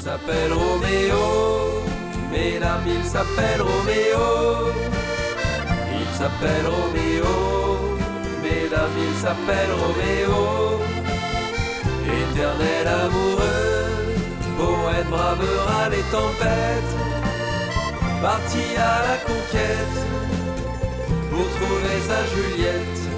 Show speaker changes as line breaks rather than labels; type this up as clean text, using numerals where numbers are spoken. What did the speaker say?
s'appelle Roméo, mesdames, il s'appelle Roméo. Il s'appelle Roméo, mesdames, il s'appelle Roméo. Éternel amoureux, poète bravera les tempêtes, parti à la conquête pour trouver sa Juliette.